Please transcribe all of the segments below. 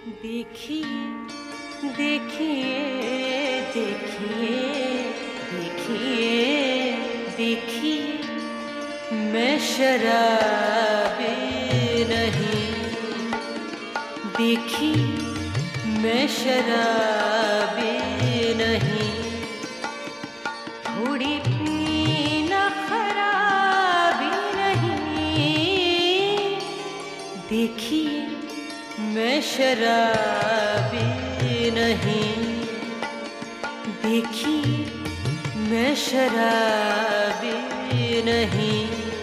देखिए देखिए देखिए देखिए देखिए मैं शराबी नहीं। देखिए मैं शराबी नहीं। थोड़ी पीना खराबी नहीं। देखिए मैं शराबी नहीं। देखिए मैं शराबी नहीं।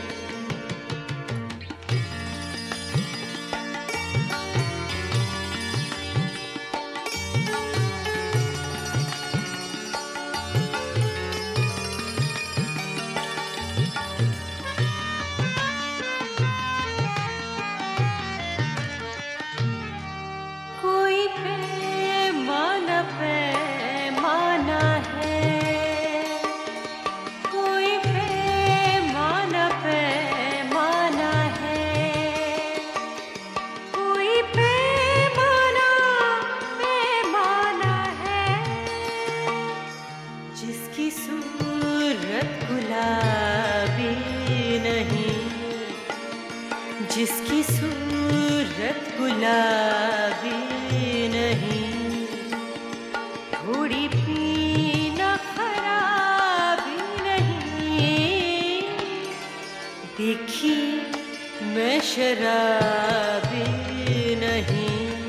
कोई पैमाना पैमाना है। कोई पैमाना पैमाना है। कोई पैमाना पैमाना है। जिसकी सूरत गुलाबी नहीं। जिसकी सूरत गुलाबी नहीं। थोड़ी पीना खराबी नहीं। देखिए मैं शराबी नहीं।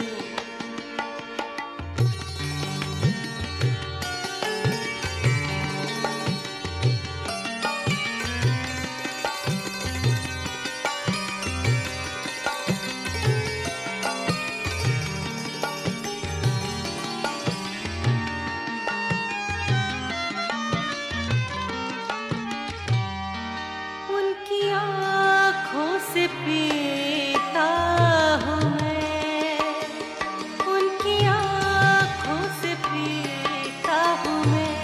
उनकी आँखों से पीता हूँ मैं। उनकी आँखों से पीता हूँ मैं।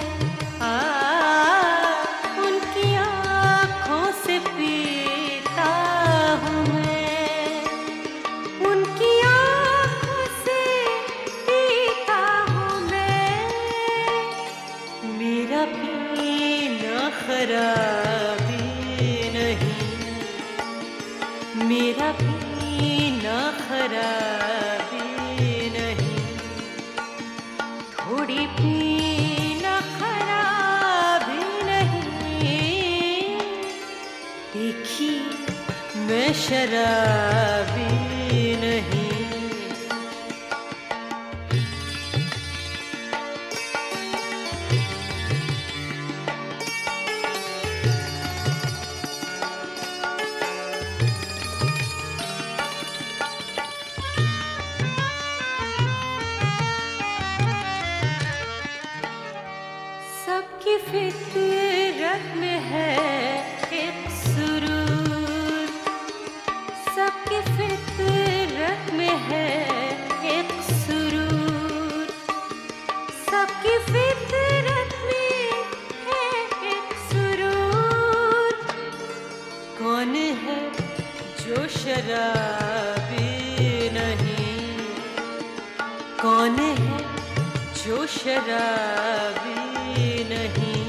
उनकी आँखों से पीता हूँ मैं। उनकी आँखों से पीता हूँ मैं। मेरा पीना खराबी नहीं। मेरा पीना खराबी नहीं। थोड़ी पीना खराबी नहीं। देखिए मैं शराबी नहीं। सबकी फितरत में है एक सुरूर। सबकी फितरत में है एक सुरूर। सबकी फितरत में है एक सुरूर। कौन है जो शराबी नहीं। कौन है जो शराबी नहीं।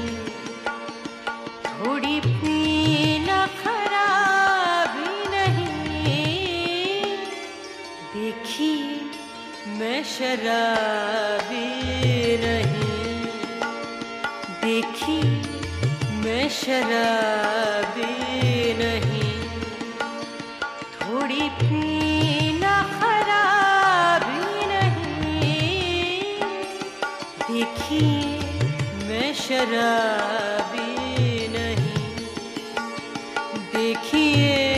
थोड़ी पीना खराबी नहीं। देखिए मैं शराबी नहीं। देखिए मैं शराबी नहीं। थोड़ी पीना खराबी नहीं। देखिए मैं शराबी नहीं। देखिए